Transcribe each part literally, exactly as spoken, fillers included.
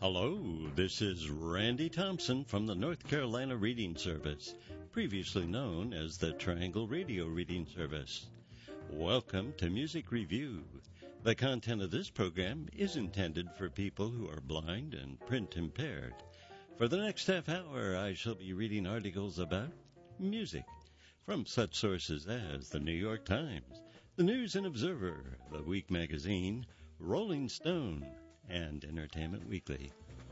Hello, this is Randy Thompson from the North Carolina Reading Service, previously known as the Triangle Radio Reading Service. Welcome to Music Review. The content of this program is intended for people who are blind and print impaired. For the next half hour, I shall be reading articles about music from such sources as the New York Times, the News and Observer, the Week Magazine, Rolling Stone, and Entertainment Weekly.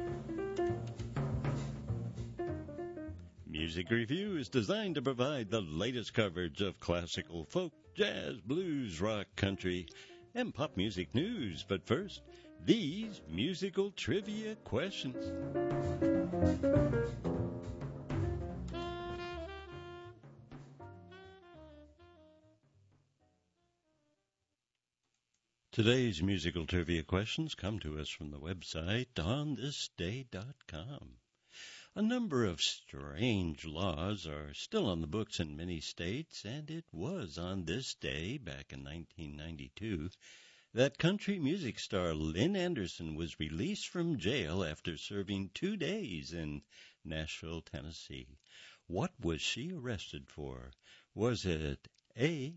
Music Review is designed to provide the latest coverage of classical, folk, jazz, blues, rock, country, and pop music news. But first, these musical trivia questions. Today's musical trivia questions come to us from the website on this day dot com. A number of strange laws are still on the books in many states, and it was on this day, back in nineteen ninety-two, that country music star Lynn Anderson was released from jail after serving two days in Nashville, Tennessee. What was she arrested for? Was it A,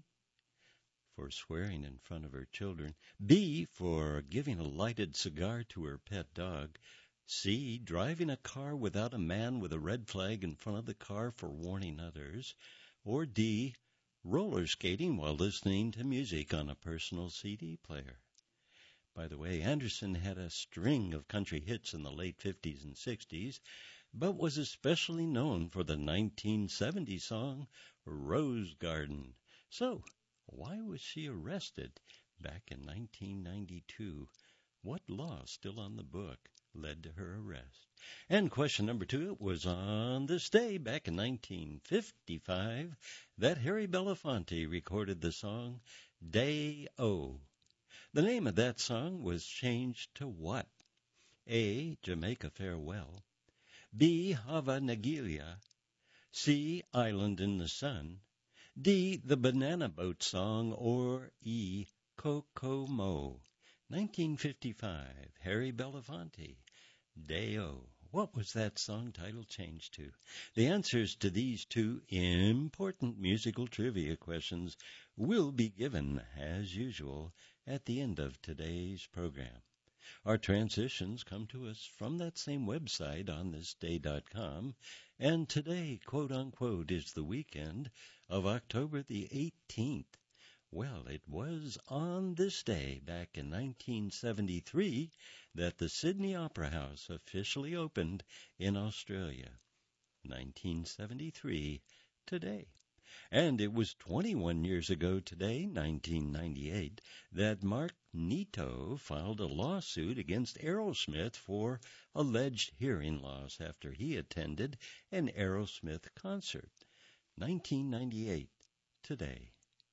for swearing in front of her children, B, for giving a lighted cigar to her pet dog, C, driving a car without a man with a red flag in front of the car for warning others, or D, roller skating while listening to music on a personal C D player? By the way, Anderson had a string of country hits in the late fifties and sixties, but was especially known for the nineteen seventy song Rose Garden. So, why was she arrested back in nineteen ninety-two? What law still on the book led to her arrest? And question number two, it was on this day back in nineteen fifty-five that Harry Belafonte recorded the song Day-O. The name of that song was changed to what? A, Jamaica Farewell, B, Hava Nagila, C, Island in the Sun, D, the Banana Boat Song, or E, Kokomo. nineteen fifty-five, Harry Belafonte, Day-O. What was that song title changed to? The answers to these two important musical trivia questions will be given, as usual, at the end of today's program. Our transitions come to us from that same website on this day dot com, and today, quote-unquote, is the weekend of October the eighteenth. Well, it was on this day, back in nineteen seventy-three, that the Sydney Opera House officially opened in Australia. nineteen seventy-three, today. And it was twenty-one years ago today, nineteen ninety-eight, that Mark Nito filed a lawsuit against Aerosmith for alleged hearing loss after he attended an Aerosmith concert. nineteen ninety-eight, today.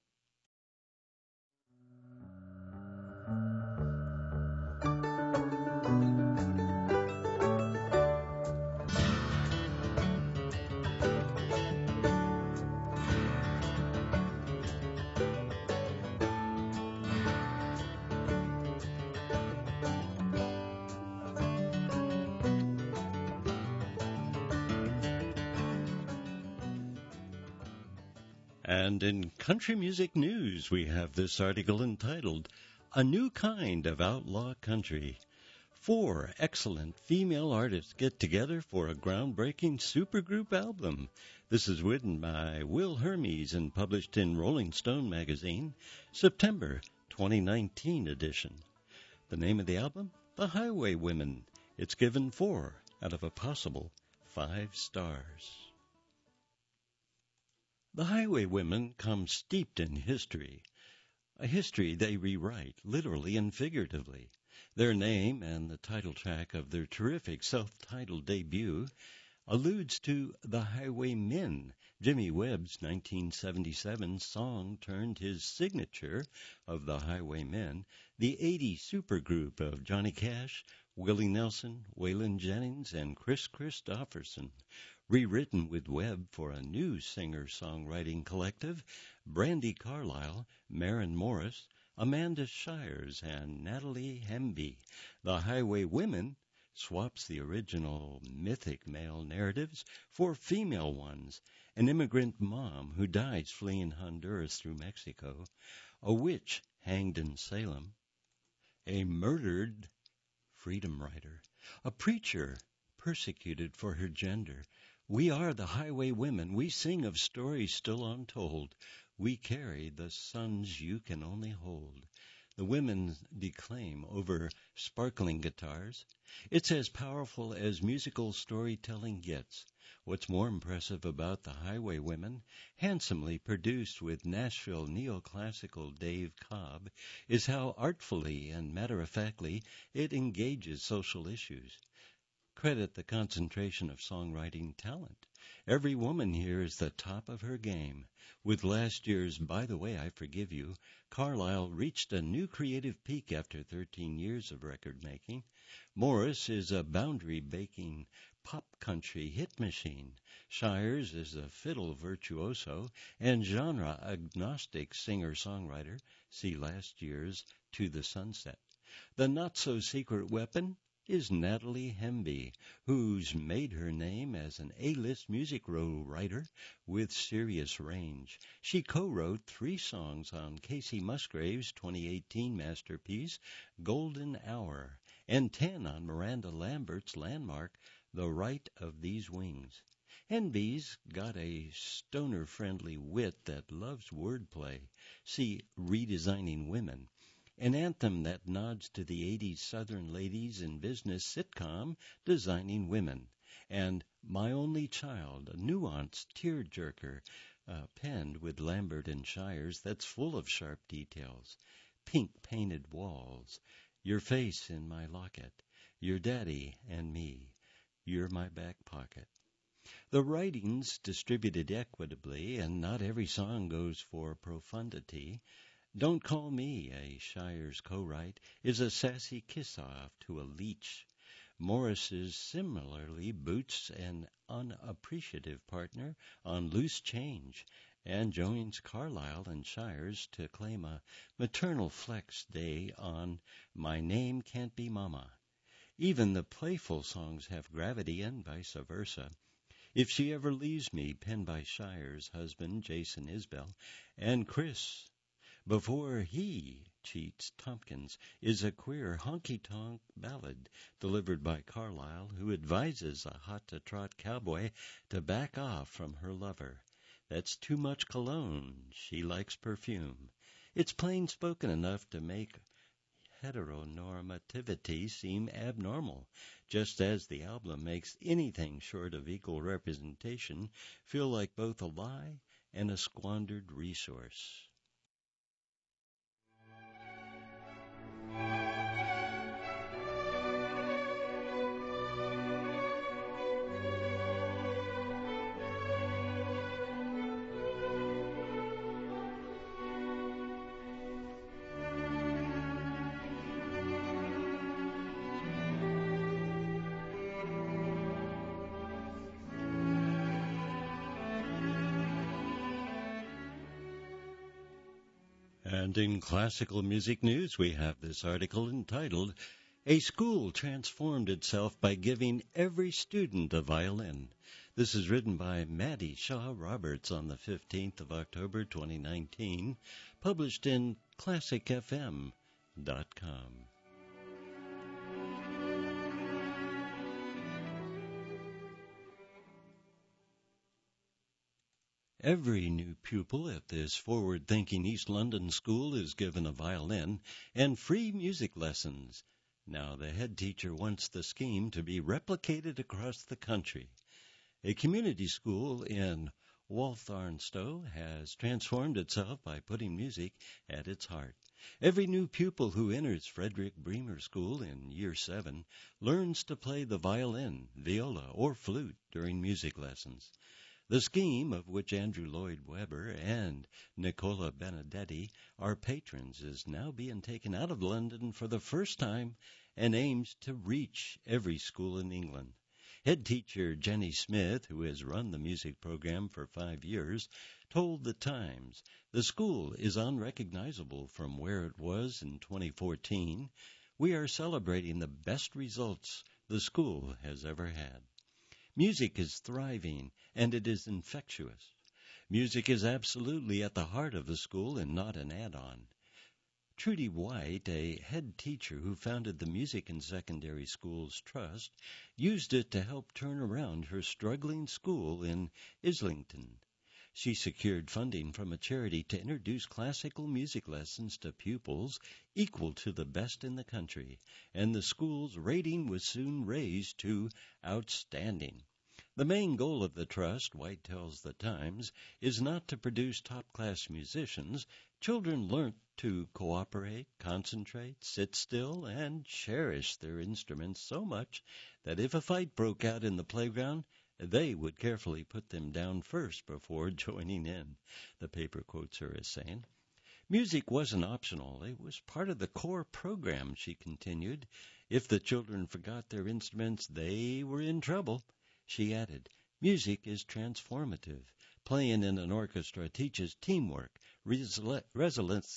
And in country music news, we have this article entitled, A New Kind of Outlaw Country. Four excellent female artists get together for a groundbreaking supergroup album. This is written by Will Hermes and published in Rolling Stone magazine, September twenty nineteen edition. The name of the album? The Highwaywomen. It's given four out of a possible five stars. The Highwaywomen come steeped in history, a history they rewrite literally and figuratively. Their name and the title track of their terrific self-titled debut alludes to the Highwaymen. Jimmy Webb's nineteen seventy-seven song turned his signature of the Highwaymen, the eighties supergroup of Johnny Cash, Willie Nelson, Waylon Jennings, and Chris Christopherson. Rewritten with Webb for a new singer-songwriting collective, Brandi Carlile, Maren Morris, Amanda Shires, and Natalie Hemby. The Highwaywomen swaps the original mythic male narratives for female ones. An immigrant mom who dies fleeing Honduras through Mexico, a witch hanged in Salem, a murdered freedom rider, a preacher persecuted for her gender. We are the highway women. We sing of stories still untold. We carry the sons you can only hold. The women declaim over sparkling guitars. It's as powerful as musical storytelling gets. What's more impressive about the Highway Women, handsomely produced with Nashville neoclassical Dave Cobb, is how artfully and matter-of-factly it engages social issues. Credit the concentration of songwriting talent. Every woman here is the top of her game. With last year's By the Way I Forgive You, Carlisle reached a new creative peak after thirteen years of record making. Morris is a boundary-breaking pop country hit machine. Shires is a fiddle virtuoso and genre-agnostic singer-songwriter. See last year's To the Sunset. The not-so-secret weapon is Natalie Hemby, who's made her name as an A-list music row writer with serious range. She co-wrote three songs on Casey Musgrave's twenty eighteen masterpiece, Golden Hour, and ten on Miranda Lambert's landmark, The Right of These Wings. Hemby's got a stoner-friendly wit that loves wordplay. See Redesigning Women, an anthem that nods to the eighties Southern ladies in business sitcom Designing Women, and My Only Child, a nuanced tearjerker uh, penned with Lambert and Shires that's full of sharp details. Pink painted walls, Your Face in My Locket, Your Daddy and Me, You're My Back Pocket. The writing's distributed equitably, and not every song goes for profundity. Don't Call Me, a Shires co-write, is a sassy kiss-off to a leech. Morris's similarly boots an unappreciative partner on Loose Change, and joins Carlisle and Shires to claim a maternal flex day on My Name Can't Be Mama. Even the playful songs have gravity and vice versa. If She Ever Leaves Me, penned by Shires' husband, Jason Isbell, and Chris Before He Cheats Tompkins, is a queer honky-tonk ballad delivered by Carlisle, who advises a hot-to-trot cowboy to back off from her lover. That's too much cologne. She likes perfume. It's plain-spoken enough to make heteronormativity seem abnormal, just as the album makes anything short of equal representation feel like both a lie and a squandered resource. And in classical music news, we have this article entitled, A School Transformed Itself by Giving Every Student a Violin. This is written by Maddie Shaw Roberts on the fifteenth of October, twenty nineteen, published in classic f m dot com. Every new pupil at this forward-thinking East London school is given a violin and free music lessons. Now the head teacher wants the scheme to be replicated across the country. A community school in Walthamstow has transformed itself by putting music at its heart. Every new pupil who enters Frederick Bremer School in Year seven learns to play the violin, viola, or flute during music lessons. The scheme, of which Andrew Lloyd Webber and Nicola Benedetti are patrons, is now being taken out of London for the first time and aims to reach every school in England. Head teacher Jenny Smith, who has run the music program for five years, told The Times, the school is unrecognizable from where it was in twenty fourteen. We are celebrating the best results the school has ever had. Music is thriving, and it is infectious. Music is absolutely at the heart of the school and not an add-on. Trudy White, a head teacher who founded the Music in Secondary Schools Trust, used it to help turn around her struggling school in Islington. She secured funding from a charity to introduce classical music lessons to pupils equal to the best in the country, and the school's rating was soon raised to outstanding. The main goal of the trust, White tells the Times, is not to produce top-class musicians. Children learn to cooperate, concentrate, sit still, and cherish their instruments so much that if a fight broke out in the playground, they would carefully put them down first before joining in, the paper quotes her as saying. Music wasn't optional. It was part of the core program, she continued. If the children forgot their instruments, they were in trouble. She added, music is transformative. Playing in an orchestra teaches teamwork, resilience,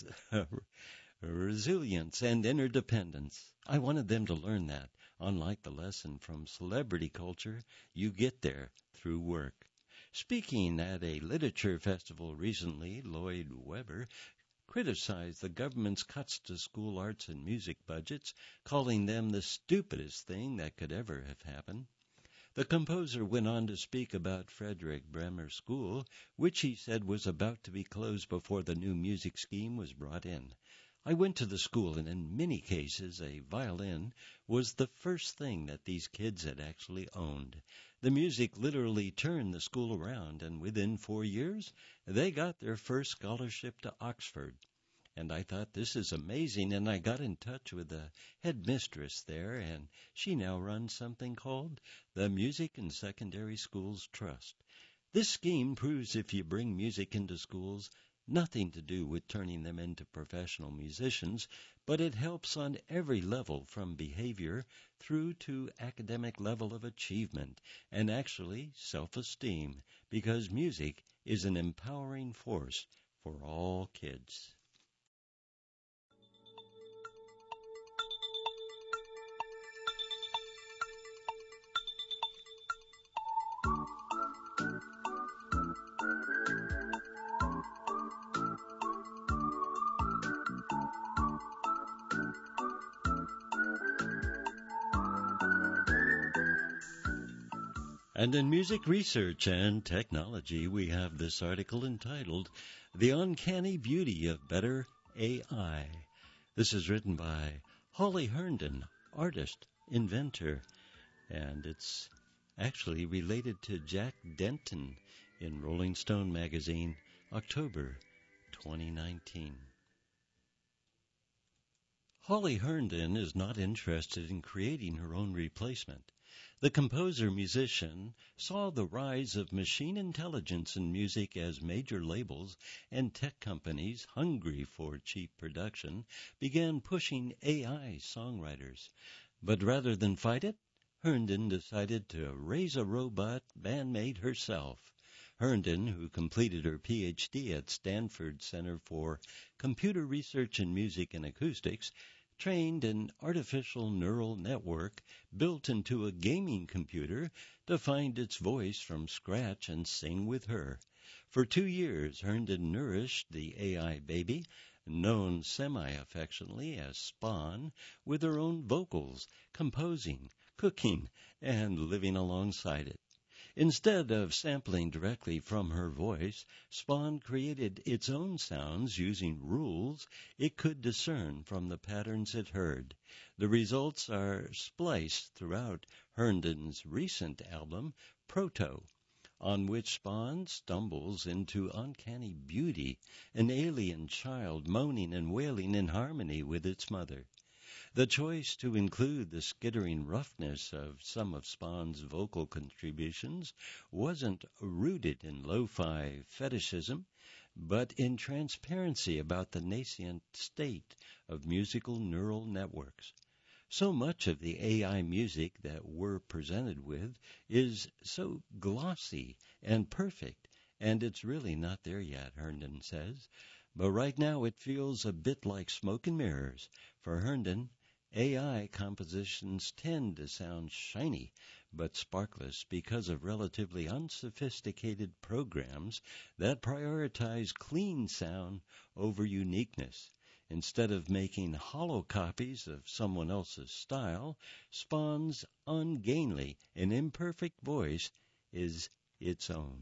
resilience, and interdependence. I wanted them to learn that. Unlike the lesson from celebrity culture, you get there through work. Speaking at a literature festival recently, Lloyd Webber criticized the government's cuts to school arts and music budgets, calling them the stupidest thing that could ever have happened. The composer went on to speak about Frederick Bremer School, which he said was about to be closed before the new music scheme was brought in. I went to the school, and in many cases a violin was the first thing that these kids had actually owned. The music literally turned the school around, and within four years they got their first scholarship to Oxford. And I thought, this is amazing, and I got in touch with the headmistress there, and she now runs something called the Music in Secondary Schools Trust. This scheme proves if you bring music into schools, nothing to do with turning them into professional musicians, but it helps on every level from behavior through to academic level of achievement and actually self-esteem, because music is an empowering force for all kids. And in music research and technology, we have this article entitled, The Uncanny Beauty of Better A I. This is written by Holly Herndon, artist, inventor, and it's actually related to Jack Denton in Rolling Stone magazine, October twenty nineteen. Holly Herndon is not interested in creating her own replacement. The composer-musician saw the rise of machine intelligence in music as major labels and tech companies, hungry for cheap production, began pushing A I songwriters. But rather than fight it, Herndon decided to raise a robot bandmate herself. Herndon, who completed her P H D at Stanford Center for Computer Research in Music and Acoustics, trained an artificial neural network built into a gaming computer to find its voice from scratch and sing with her. For two years, Herndon nourished the A I baby, known semi-affectionately as Spawn, with her own vocals, composing, cooking, and living alongside it. Instead of sampling directly from her voice, Spawn created its own sounds using rules it could discern from the patterns it heard. The results are spliced throughout Herndon's recent album, Proto, on which Spawn stumbles into uncanny beauty, an alien child moaning and wailing in harmony with its mother. The choice to include the skittering roughness of some of Spawn's vocal contributions wasn't rooted in lo-fi fetishism, but in transparency about the nascent state of musical neural networks. So much of the A I music that we're presented with is so glossy and perfect, and it's really not there yet, Herndon says. But right now it feels a bit like smoke and mirrors. For Herndon, A I compositions tend to sound shiny but sparkless because of relatively unsophisticated programs that prioritize clean sound over uniqueness. Instead of making hollow copies of someone else's style, Spawn's ungainly and imperfect voice is its own.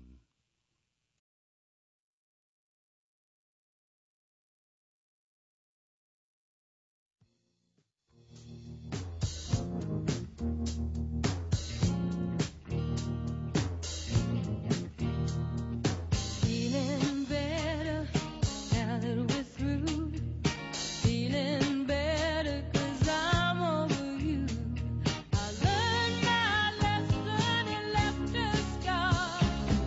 Feeling better now that we're through. Feeling better 'cause I'm over you. I learned my lesson and left a scar.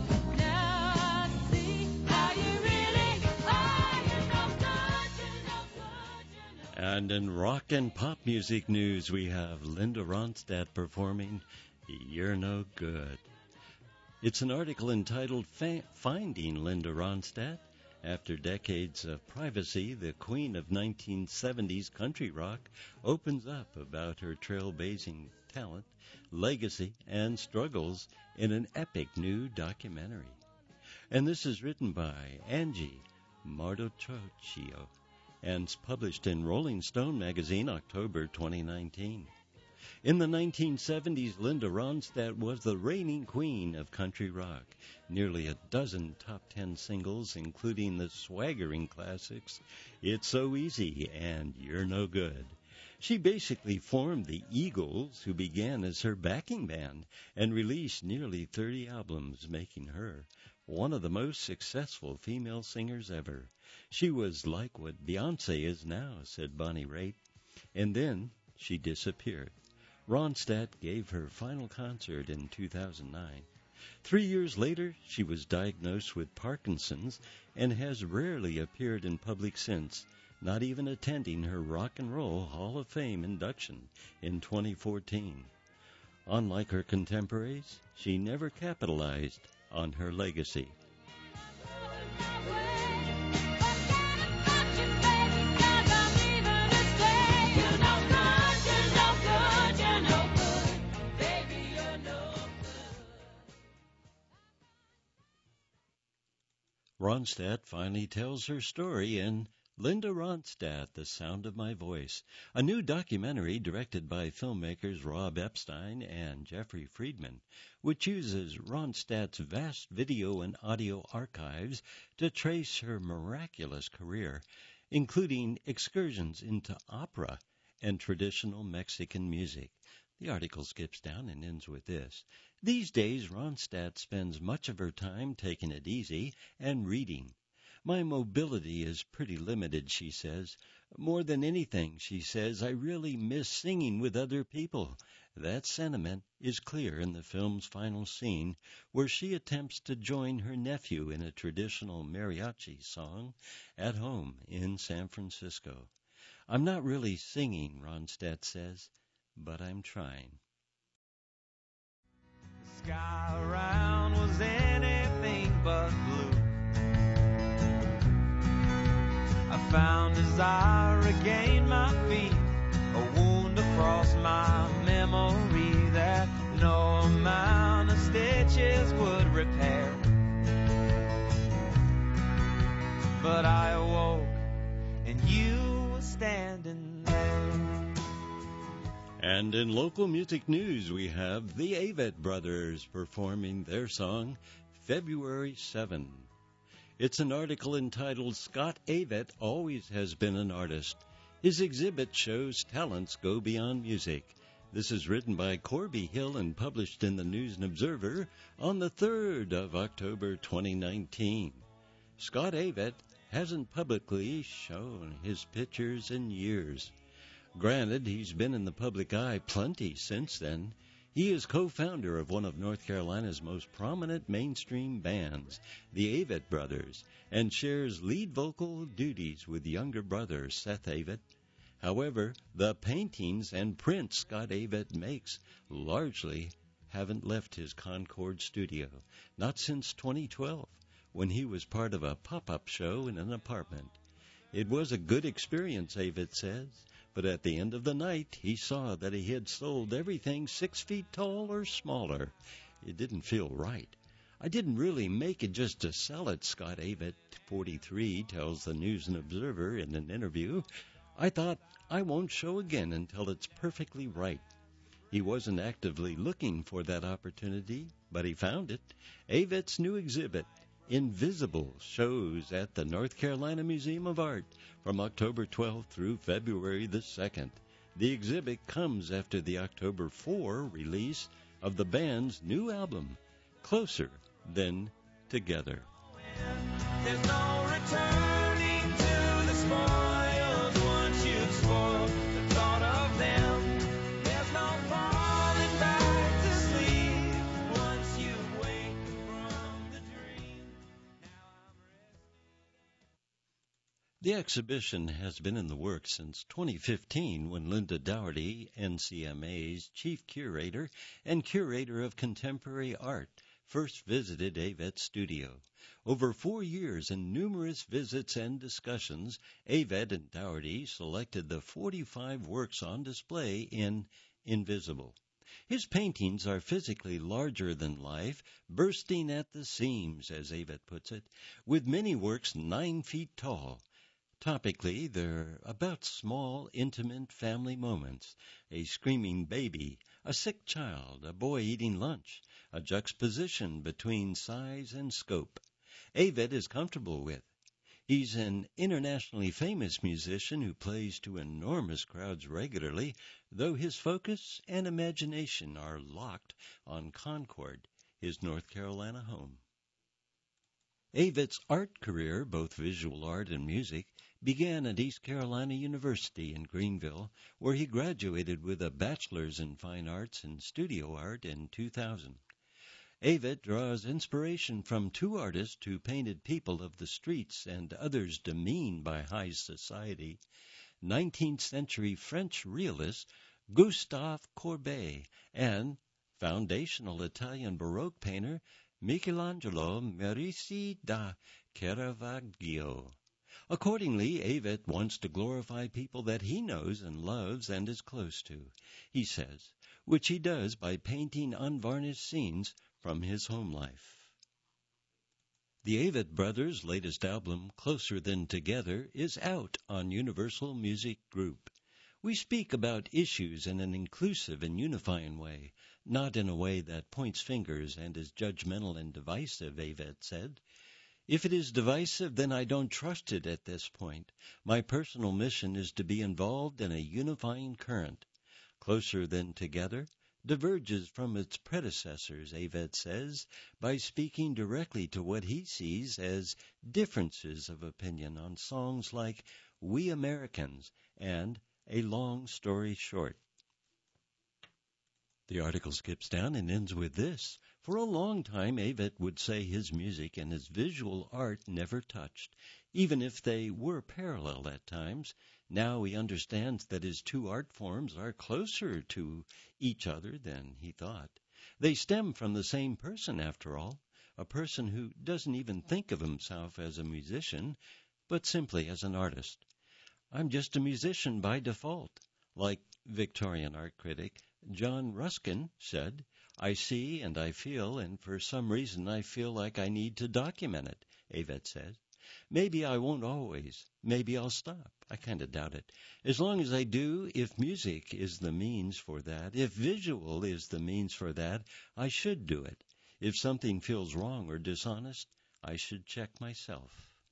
Now I see how you really are. You're no good, you're no good, you're no good. And in rock and pop music news, we have Linda Ronstadt performing You're No Good. It's an article entitled Fa- Finding Linda Ronstadt. After decades of privacy, the queen of nineteen seventies country rock opens up about her trailblazing talent, legacy, and struggles in an epic new documentary. And this is written by Angie Mardochocchio and published in Rolling Stone magazine, October twenty nineteen. In the nineteen seventies, Linda Ronstadt was the reigning queen of country rock. Nearly a dozen top ten singles, including the swaggering classics It's So Easy and You're No Good. She basically formed the Eagles, who began as her backing band, and released nearly thirty albums, making her one of the most successful female singers ever. She was like what Beyonce is now, said Bonnie Raitt, and then she disappeared. Ronstadt gave her final concert in two thousand nine. Three years later, she was diagnosed with Parkinson's and has rarely appeared in public since, not even attending her Rock and Roll Hall of Fame induction in twenty fourteen. Unlike her contemporaries, she never capitalized on her legacy. Ronstadt finally tells her story in Linda Ronstadt, The Sound of My Voice, a new documentary directed by filmmakers Rob Epstein and Jeffrey Friedman, which uses Ronstadt's vast video and audio archives to trace her miraculous career, including excursions into opera and traditional Mexican music. The article skips down and ends with this. These days, Ronstadt spends much of her time taking it easy and reading. My mobility is pretty limited, she says. More than anything, she says, I really miss singing with other people. That sentiment is clear in the film's final scene, where she attempts to join her nephew in a traditional mariachi song at home in San Francisco. I'm not really singing, Ronstadt says, but I'm trying. The sky around was anything but blue. I found desire, regained my feet, a wound across my memory that no amount of stitches would repair. But I awoke and you were standing there. And in local music news, we have the Avett Brothers performing their song, February seventh. It's an article entitled Scott Avett Always Has Been an Artist. His exhibit shows talents go beyond music. This is written by Corby Hill and published in the News and Observer on the third of October twenty nineteen. Scott Avett hasn't publicly shown his pictures in years. Granted, he's been in the public eye plenty since then. He is co-founder of one of North Carolina's most prominent mainstream bands, the Avett Brothers, and shares lead vocal duties with younger brother Seth Avett. However, the paintings and prints Scott Avett makes largely haven't left his Concord studio, not since twenty twelve, when he was part of a pop-up show in an apartment. It was a good experience, Avett says, but at the end of the night, he saw that he had sold everything six feet tall or smaller. It didn't feel right. I didn't really make it just to sell it, Scott Avett, forty-three, tells the News and Observer in an interview. I thought, I won't show again until it's perfectly right. He wasn't actively looking for that opportunity, but he found it. Avett's new exhibit, Invisible, shows at the North Carolina Museum of Art from October twelfth through February the second. The exhibit comes after the October fourth release of the band's new album, Closer Than Together. There's no returning to the spoiled once you've spoiled the thought of them. There's no falling back to sleep once you wake from the dream. Now I'm resting. The exhibition has been in the works since twenty fifteen when Linda Dougherty, N C M A's chief curator and curator of contemporary art, first visited Avett's studio. Over four years and numerous visits and discussions, Avett and Dougherty selected the forty-five works on display in Invisible. His paintings are physically larger than life, bursting at the seams, as Avett puts it, with many works nine feet tall. Topically, they're about small, intimate family moments, a screaming baby, a sick child, a boy eating lunch, a juxtaposition between size and scope. Avett is comfortable with. He's an internationally famous musician who plays to enormous crowds regularly, though his focus and imagination are locked on Concord, his North Carolina home. Avett's art career, both visual art and music, began at East Carolina University in Greenville, where he graduated with a bachelor's in fine arts and studio art in two thousand. Avett draws inspiration from two artists who painted people of the streets and others demeaned by high society, nineteenth century French realist Gustave Courbet and foundational Italian Baroque painter Michelangelo Merici da Caravaggio. Accordingly, Avett wants to glorify people that he knows and loves and is close to, he says, which he does by painting unvarnished scenes from his home life. The Avett Brothers' latest album, Closer Than Together, is out on Universal Music Group. We speak about issues in an inclusive and unifying way, not in a way that points fingers and is judgmental and divisive, Avett said. If it is divisive, then I don't trust it at this point. My personal mission is to be involved in a unifying current. Closer Than Together diverges from its predecessors, Avett says, by speaking directly to what he sees as differences of opinion on songs like We Americans and A Long Story Short. The article skips down and ends with this. For a long time, Avett would say his music and his visual art never touched, even if they were parallel at times. Now he understands that his two art forms are closer to each other than he thought. They stem from the same person, after all, a person who doesn't even think of himself as a musician, but simply as an artist. I'm just a musician by default, like Victorian art critic John Ruskin said. I see and I feel, and for some reason I feel like I need to document it, Avett says. Maybe I won't always. Maybe I'll stop. I kind of doubt it. As long as I do, if music is the means for that, if visual is the means for that, I should do it. If something feels wrong or dishonest, I should check myself.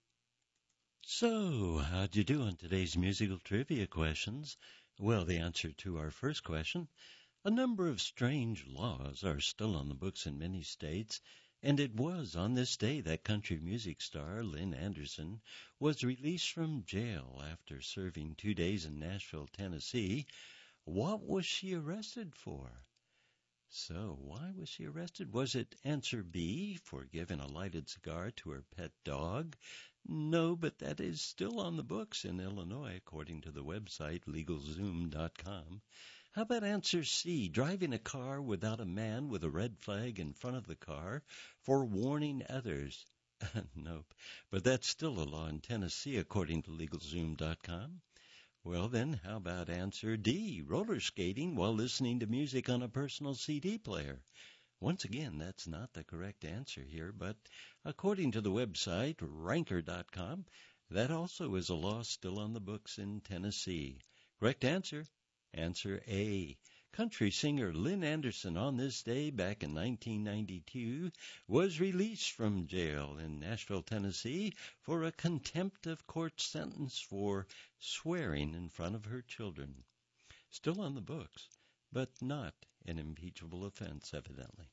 So, how'd you do on today's musical trivia questions? Well, the answer to our first question, a number of strange laws are still on the books in many states, and it was on this day that country music star Lynn Anderson was released from jail after serving two days in Nashville, Tennessee. What was she arrested for? So, why was she arrested? Was it answer B, for giving a lighted cigar to her pet dog? No, but that is still on the books in Illinois, according to the website legal zoom dot com. How about answer C, driving a car without a man with a red flag in front of the car for warning others Nope. But that's still a law in Tennessee, according to LegalZoom dot com. Well, then, how about answer D, roller skating while listening to music on a personal C D player? Once again, that's not the correct answer here, but according to the website ranker dot com, that also is a law still on the books in Tennessee. Correct answer? Answer A. Country singer Lynn Anderson on this day back in nineteen ninety-two was released from jail in Nashville, Tennessee for a contempt of court sentence for swearing in front of her children. Still on the books, but not an impeachable offense, evidently.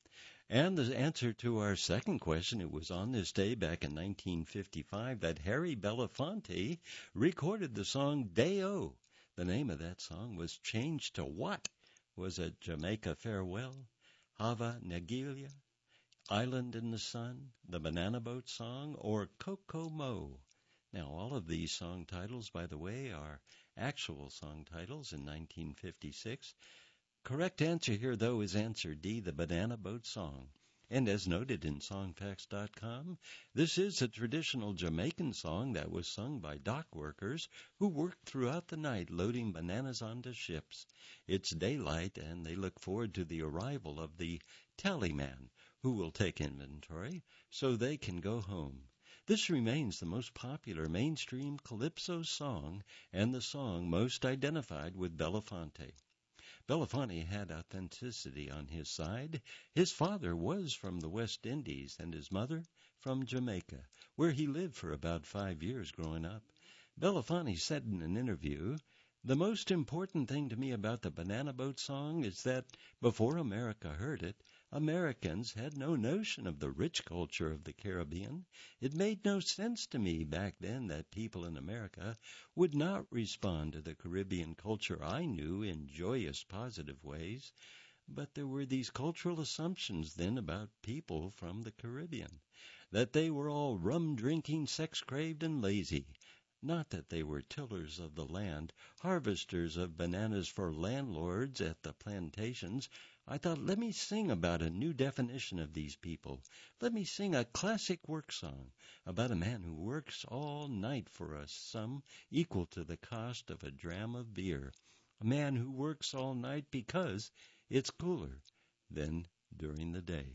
And the answer to our second question, it was on this day back in nineteen fifty-five that Harry Belafonte recorded the song Day-O. The name of that song was changed to what? Was it Jamaica Farewell, Hava Nagilia, Island in the Sun, the Banana Boat Song, or Coco Mo? Now, all of these song titles, by the way, are actual song titles in nineteen fifty-six. Correct answer here, though, is answer D, the Banana Boat Song. And as noted in song facts dot com, this is a traditional Jamaican song that was sung by dock workers who worked throughout the night loading bananas onto ships. It's daylight, and they look forward to the arrival of the tallyman, who will take inventory so they can go home. This remains the most popular mainstream calypso song and the song most identified with Belafonte. Belafonte had authenticity on his side. His father was from the West Indies and his mother from Jamaica, where he lived for about five years growing up. Belafonte said in an interview, "The most important thing to me about the Banana Boat Song is that before America heard it, Americans had no notion of the rich culture of the Caribbean. It made no sense to me back then that people in America would not respond to the Caribbean culture I knew in joyous, positive ways. But there were these cultural assumptions then about people from the Caribbean, that they were all rum-drinking, sex-craved, and lazy. Not that they were tillers of the land, harvesters of bananas for landlords at the plantations. I thought, let me sing about a new definition of these people. Let me sing a classic work song about a man who works all night for a sum equal to the cost of a dram of beer. A man who works all night because it's cooler than during the day."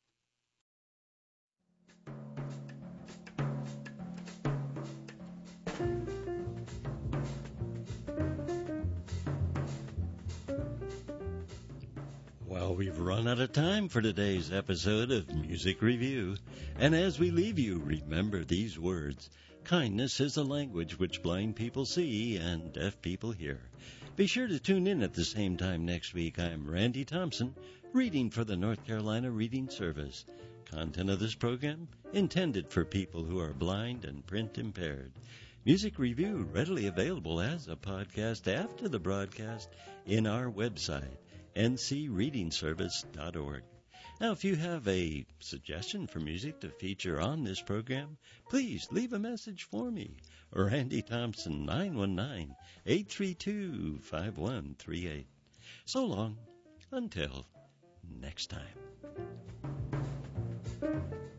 Well, we've run out of time for today's episode of Music Review. And as we leave you, remember these words. Kindness is a language which blind people see and deaf people hear. Be sure to tune in at the same time next week. I'm Randy Thompson, reading for the North Carolina Reading Service. Content of this program intended for people who are blind and print impaired. Music Review readily available as a podcast after the broadcast in our website, n c reading service dot org. Now, if you have a suggestion for music to feature on this program, please leave a message for me. Randy Thompson, nine one nine, eight three two, five one three eight. So long, until next time.